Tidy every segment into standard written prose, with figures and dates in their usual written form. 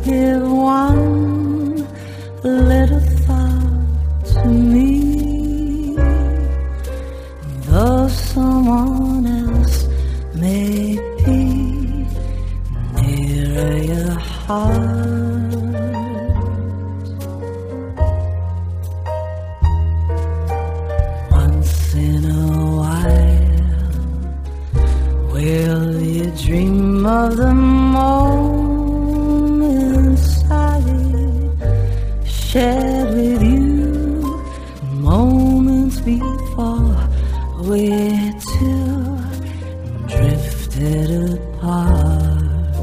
give one little thought to me, though someone else may be nearer your heart. Once in a while, will you dream of the moments I shared with you, moments before we two drifted apart?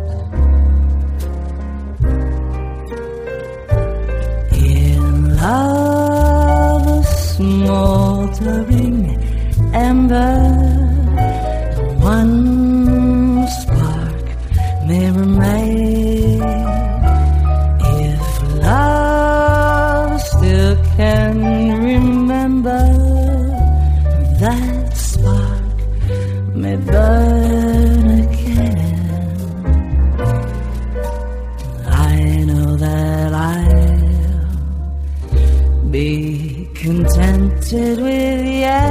In love, a smoldering ember, one spark may remain. If love still can remember, that spark may burn again. I know that I'll be contented with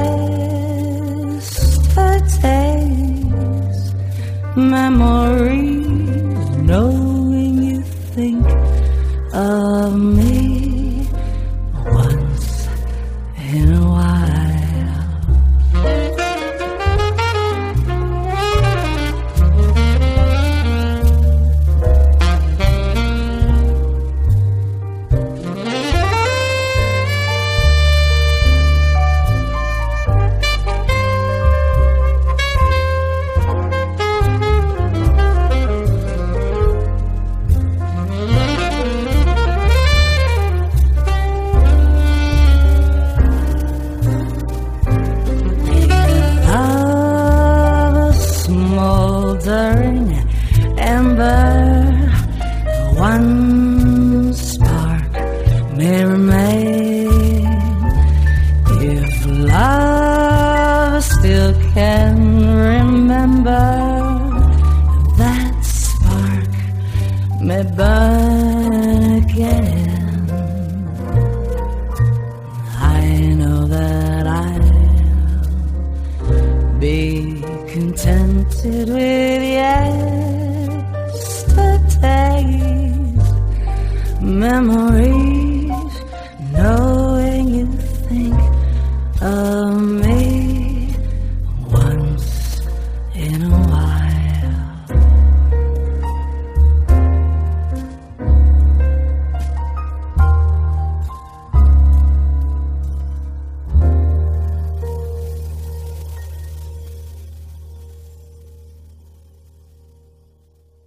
yesterday's memories, knowing you think of me once in a while. Smoldering ember, one spark may remain. If love still can remember, that spark may burn again. I know that I'll be contented with yesterday's memories.